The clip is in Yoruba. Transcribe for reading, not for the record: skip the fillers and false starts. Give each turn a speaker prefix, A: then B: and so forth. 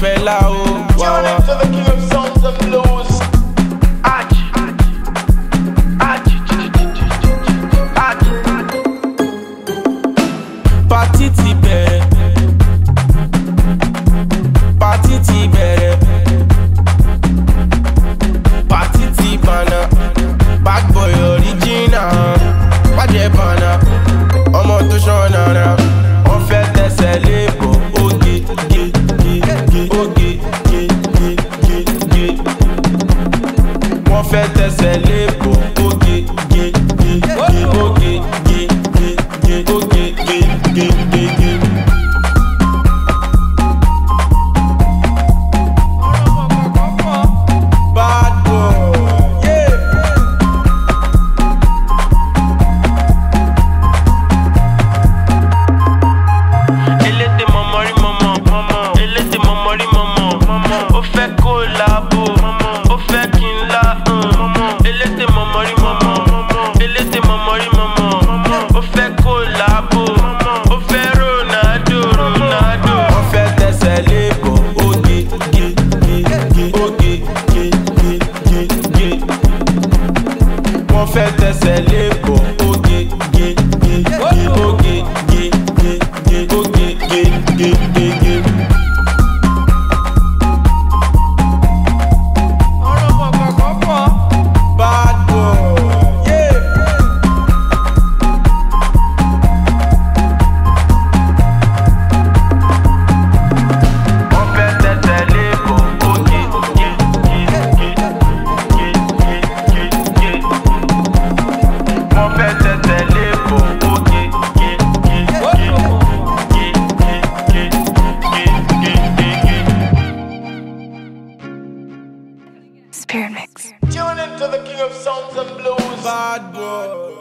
A: fella o.
B: Tune into the king of sounds and blues.
A: Party ti bẹ̀rẹ̀, party ti bẹ̀rẹ̀, party ti bana, bad boy original, wájẹ bana, ọmọ tó ṣọ́nà ra, wọ́n fẹ́ tẹsẹ̀ lébò, oge, ge, ge, ge, oge, ge, ge, ge, ge, wọ́n fẹ́ tẹsẹ̀ lébò, oge, ge, ge, ge, oge, ge, ge, ge, oge, ge, ge, ge, ge. Bad boy, yeah. Elédè mọ̀mọ́ rí mọ̀mọ́, elédè mọ̀mọ́ rí mọ̀mọ́, ó fẹ́ kó làbò, ó fẹ́ kí n lá, elédè mọ̀mọ́ rí mọ̀mọ́, elédè mọ̀mọ́ rí mọ̀mọ́, ó fẹ́ kó làbò, ó fẹ́ Ronaldo, Ronaldo. Wọ́n fẹ́ tẹsẹ̀ lébò, oge, ge, ge, ge, oge, ge, ge, ge, ge. Wọ́n fẹ́ tẹsẹ̀ lébò, oge, ge, ge, ge, oge, ge, ge, ge, oge, ge, ge, ge, ge. Bad boy, yeah. Wọ́n fẹ́ tẹsẹ̀ lébò, oge, ge, ge, ge, ge, ge, ge, ge. Wọ́n fẹ́ tẹsẹ̀ lébò, oge, ge, ge, ge, ge, ge, ge, ge, ge, ge.
C: Spirit Mix.
B: Tune into the king of sounds and blues.
A: Bad boy.